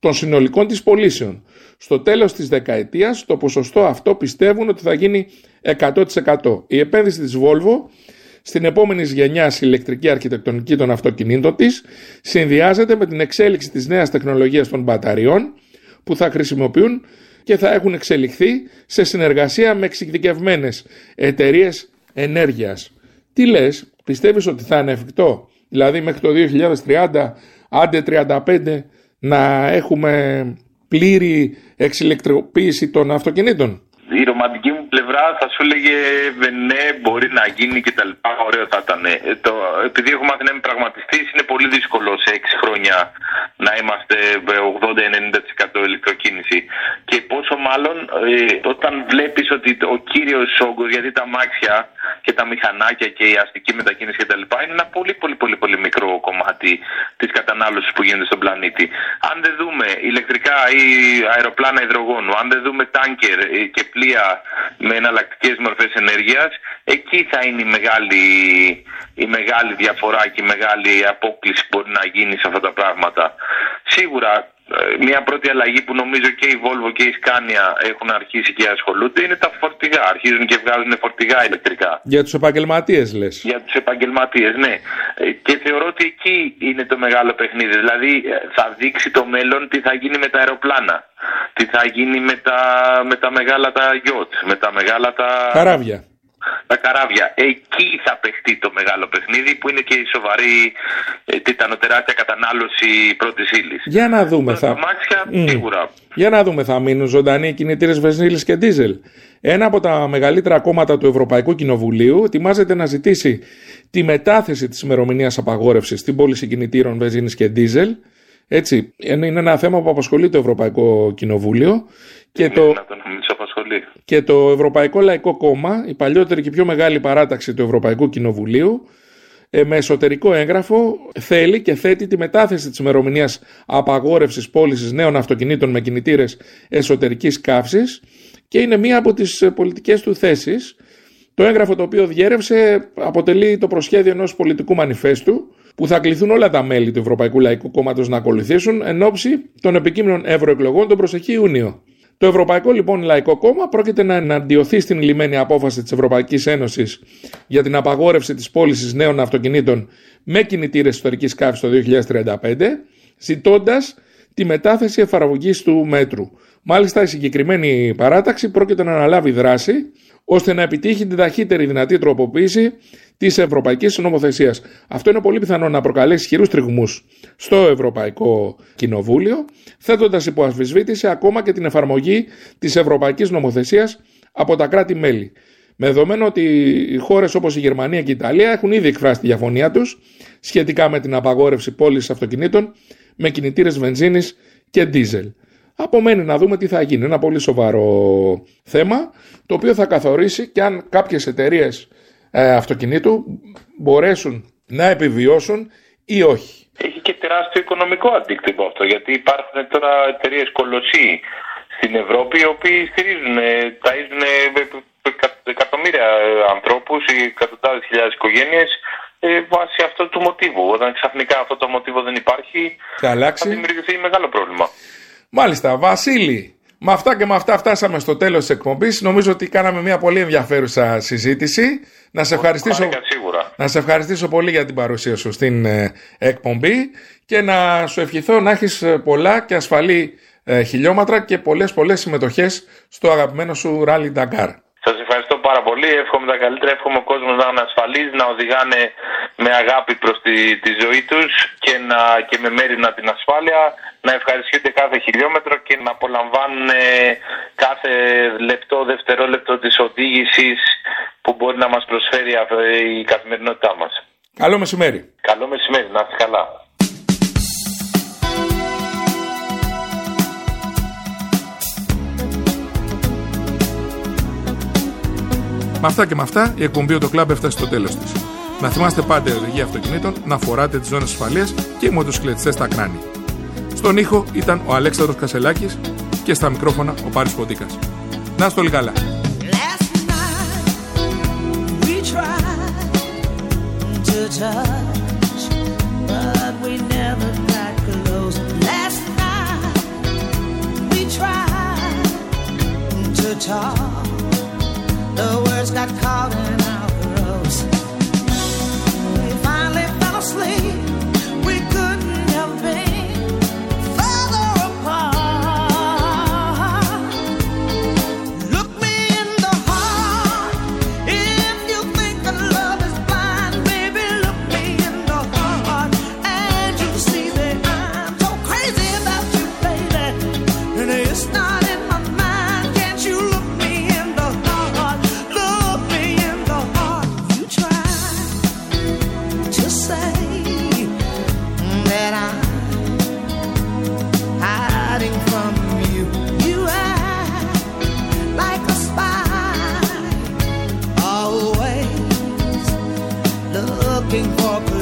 των συνολικών της πωλήσεων. Στο τέλος της δεκαετίας το ποσοστό αυτό πιστεύουν ότι θα γίνει 100%. Η επένδυση της Volvo στην επόμενη γενιά ηλεκτρική αρχιτεκτονική των αυτοκινήτων της συνδυάζεται με την εξέλιξη της νέας τεχνολογίας των μπαταριών που θα χρησιμοποιούν και θα έχουν εξελιχθεί σε συνεργασία με εξειδικευμένες εταιρείες ενέργειας. Τι λες, πιστεύεις ότι θα είναι εφικτό, δηλαδή μέχρι το 2030, άντε 35, να έχουμε πλήρη εξηλεκτροποίηση των αυτοκινήτων? Η ρομαντική μου πλευρά θα σου έλεγε ναι, μπορεί να γίνει και τα λοιπά, ωραίο θα ήταν. Επειδή έχουμε μάθει να είμαι πραγματιστής, είναι πολύ δύσκολο σε 6 χρόνια να είμαστε 80-90% ηλεκτροκίνηση. Και πόσο μάλλον όταν βλέπεις ότι ο κύριος όγκος, γιατί τα αμάξια και τα μηχανάκια και η αστική μετακίνηση και τα λοιπά είναι ένα πολύ μικρό κομμάτι της κατανάλωσης που γίνεται στον πλανήτη. Αν δεν δούμε ηλεκτρικά ή αεροπλάνα υδρογόνου, αν δεν δούμε τάνκερ και πλοία με εναλλακτικές μορφές ενέργειας, εκεί θα είναι η μεγάλη διαφορά και η μεγάλη απόκληση που μπορεί να γίνει σε αυτά τα πράγματα. Σίγουρα μια πρώτη αλλαγή που νομίζω και η Volvo και η Scania έχουν αρχίσει και ασχολούνται είναι τα φορτηγά. Αρχίζουν και βγάζουν φορτηγά ηλεκτρικά. Για τους επαγγελματίες λες? Για τους επαγγελματίες, ναι. Και θεωρώ ότι εκεί είναι το μεγάλο παιχνίδι. Δηλαδή θα δείξει το μέλλον τι θα γίνει με τα αεροπλάνα. Τι θα γίνει με τα μεγάλα τα yacht, με τα μεγάλα τα καράβια. Τα καράβια. Εκεί θα παιχτεί το μεγάλο παιχνίδι που είναι και η σοβαρή τιτανοτεράστια κατανάλωση πρώτης ύλης. Για να δούμε. Σίγουρα. Για να δούμε, θα μείνουν ζωντανοί οι κινητήρες βενζίνης και ντίζελ? Ένα από τα μεγαλύτερα κόμματα του Ευρωπαϊκού Κοινοβουλίου ετοιμάζεται να ζητήσει τη μετάθεση της ημερομηνίας απαγόρευσης στην πώληση κινητήρων βενζίνης και ντίζελ. Έτσι, είναι ένα θέμα που απασχολεί το Ευρωπαϊκό Κοινοβούλιο και το Ευρωπαϊκό Λαϊκό Κόμμα, η παλιότερη και πιο μεγάλη παράταξη του Ευρωπαϊκού Κοινοβουλίου, με εσωτερικό έγγραφο θέλει και θέτει τη μετάθεση της ημερομηνίας απαγόρευσης πώλησης νέων αυτοκινήτων με κινητήρες εσωτερικής καύσης και είναι μία από τις πολιτικές του θέσεις. Το έγγραφο το οποίο διέρευσε αποτελεί το προσχέδιο ενός πολιτικού μανιφέστου που θα κληθούν όλα τα μέλη του Ευρωπαϊκού Λαϊκού Κόμματος να ακολουθήσουν εν ώψη των επικείμενων ευρωεκλογών τον προσεχή Ιούνιο. Το Ευρωπαϊκό λοιπόν Λαϊκό Κόμμα πρόκειται να εναντιωθεί στην λυμμένη απόφαση της Ευρωπαϊκής Ένωσης για την απαγόρευση της πώλησης νέων αυτοκινήτων με κινητήρες εσωτερικής καύσης το 2035, ζητώντας τη μετάθεση εφαρμογής του μέτρου. Μάλιστα, η συγκεκριμένη παράταξη πρόκειται να αναλάβει δράση ώστε να επιτύχει την ταχύτερη δυνατή τροποποίηση της ευρωπαϊκής νομοθεσίας. Αυτό είναι πολύ πιθανό να προκαλέσει ισχυρούς τριγμούς στο Ευρωπαϊκό Κοινοβούλιο, θέτοντας υπό αμφισβήτηση ακόμα και την εφαρμογή της ευρωπαϊκής νομοθεσίας από τα κράτη-μέλη. Με δεδομένο ότι οι χώρες όπως η Γερμανία και η Ιταλία έχουν ήδη εκφράσει τη διαφωνία τους σχετικά με την απαγόρευση πώλησης αυτοκινήτων με κινητήρες βενζίνης και ντίζελ. Απομένει να δούμε τι θα γίνει. Ένα πολύ σοβαρό θέμα, το οποίο θα καθορίσει και αν κάποιες εταιρείες αυτοκινήτου μπορέσουν να επιβιώσουν ή όχι. Έχει και τεράστιο οικονομικό αντίκτυπο αυτό, γιατί υπάρχουν τώρα εταιρείες κολοσσοί στην Ευρώπη, οι οποίοι στηρίζουν, ταΐζουν εκατομμύρια ανθρώπους ή εκατοντάδες χιλιάδες οικογένειες βάσει αυτού του μοτίβου. Όταν ξαφνικά αυτό το μοτίβο δεν υπάρχει, θα δημιουργηθεί μεγάλο πρόβλημα. Μάλιστα, Βασίλη, με αυτά και με αυτά φτάσαμε στο τέλος της εκπομπής. Νομίζω ότι κάναμε μια πολύ ενδιαφέρουσα συζήτηση. Να σε ευχαριστήσω πολύ για την παρουσία σου στην εκπομπή και να σου ευχηθώ να έχεις πολλά και ασφαλή χιλιόμετρα και πολλές συμμετοχές στο αγαπημένο σου Rally Dakar. Σας ευχαριστώ πάρα πολύ. Εύχομαι τα καλύτερα. Εύχομαι ο κόσμος να είναι ασφαλής, να οδηγάνε με αγάπη προς τη ζωή τους και με μέρημνα την ασφάλεια, να ευχαριστούνται κάθε χιλιόμετρο και να απολαμβάνουν κάθε λεπτό, δευτερόλεπτο της οδήγησης που μπορεί να μας προσφέρει η καθημερινότητά μας. Καλό μεσημέρι. Καλό μεσημέρι. Να είστε καλά. Με αυτά και με αυτά, η εκπομπή «Το Κλαμπ» έφτασε στο τέλος της. Να θυμάστε πάντα η οδηγία αυτοκινήτων, να φοράτε τις ζώνες ασφαλείας και οι μοτοσυκλετιστές στα κράνη. Στον ήχο ήταν ο Αλέξανδρος Κασελάκης και στα μικρόφωνα ο Πάρης Ποντίκας. Να είστε όλοι καλά. to talk. The words got caught in our throats. We finally fell asleep. We couldn't have been further apart. Look me in the heart. If you think that love is blind, baby, look me in the heart. And you see that I'm so crazy about you, baby. And it's not in my mind. Can't you look me in the heart? Look me in the heart. You try to say that I'm hiding from you. You act like a spy, always looking for clues.